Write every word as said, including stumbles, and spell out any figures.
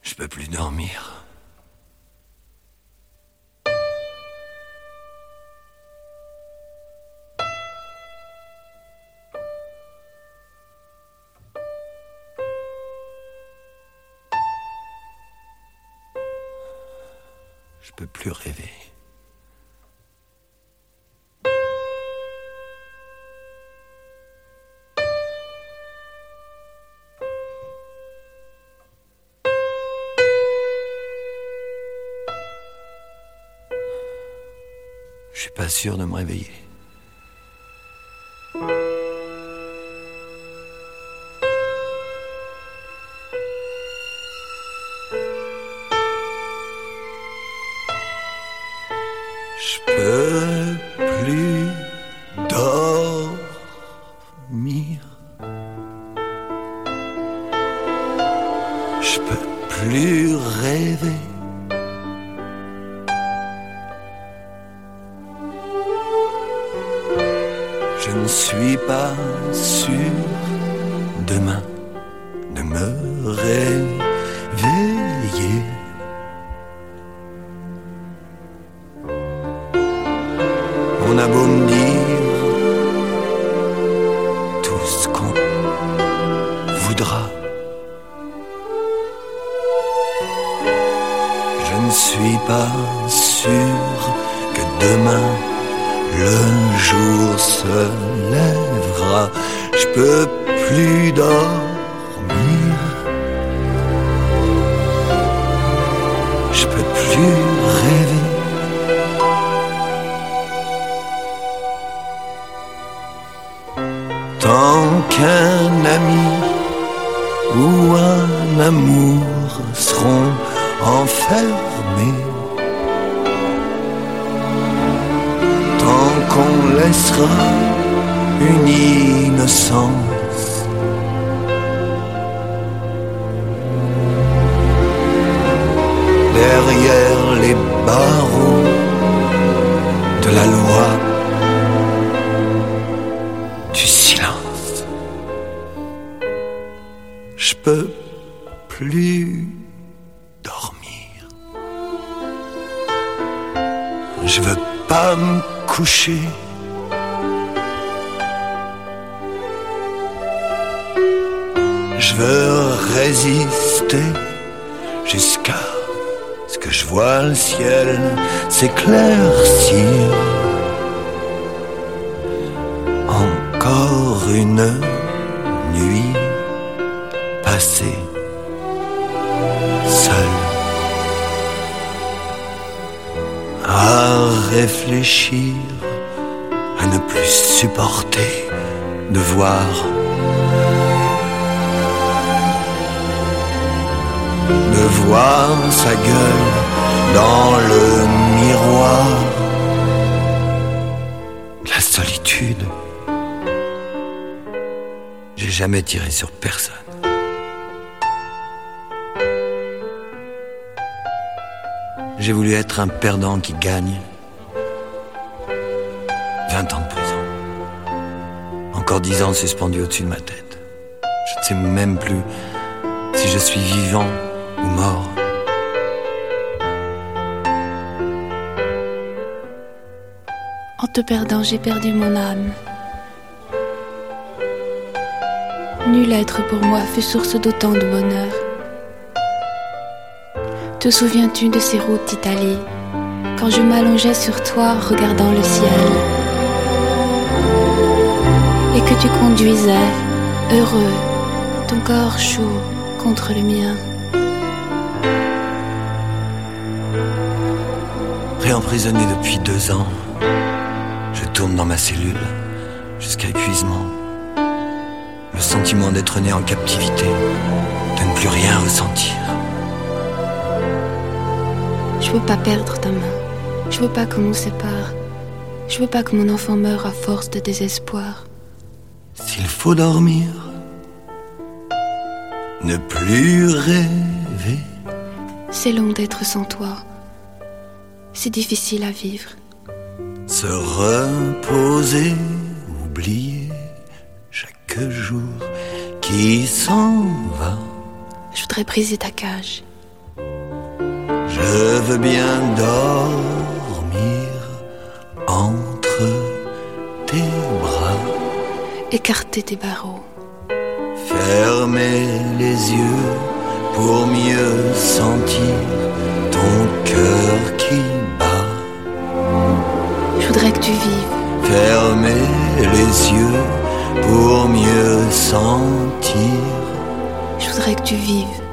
Je peux plus dormir. Je peux plus rêver. Je suis pas sûr de me réveiller. Je peux plus dormir. Je peux plus rêver. Je ne suis pas sûr demain de me réveiller. On a beau me dire tout ce qu'on voudra, je ne suis pas sûr que demain le jour se lèvera. Je peux plus dormir. Je peux plus rêver. Tant qu'un ami ou un amour seront enfermés, tant qu'on laissera une innocence derrière les barreaux de la loi du silence. Je peux plus dormir. Je veux pas me coucher. Je veux résister jusqu'à ce que je vois le ciel s'éclaircir. Encore une nuit passée seule à réfléchir, à ne plus supporter de voir de voir sa gueule dans le miroir. La solitude, j'ai jamais tiré sur personne. J'ai voulu être un perdant qui gagne. Vingt ans de prison. Encore dix ans suspendus au-dessus de ma tête. Je ne sais même plus si je suis vivant ou mort. En te perdant, j'ai perdu mon âme. Nul être pour moi fut source d'autant de bonheur. Te souviens-tu de ces routes d'Italie, quand je m'allongeais sur toi regardant le ciel, et que tu conduisais, heureux, ton corps chaud contre le mien. Réemprisonné depuis deux ans, je tourne dans ma cellule jusqu'à épuisement. Le sentiment d'être né en captivité, de ne plus rien ressentir. Je veux pas perdre ta main. Je veux pas qu'on nous sépare. Je veux pas que mon enfant meure à force de désespoir. S'il faut dormir, ne plus rêver. C'est long d'être sans toi. C'est difficile à vivre. Se reposer, oublier chaque jour qui s'en va. Je voudrais briser ta cage Je veux bien dormir entre tes bras, écarter tes barreaux, fermer les yeux pour mieux sentir ton cœur qui bat. Je voudrais que tu vives. Fermer les yeux pour mieux sentir. Je voudrais que tu vives.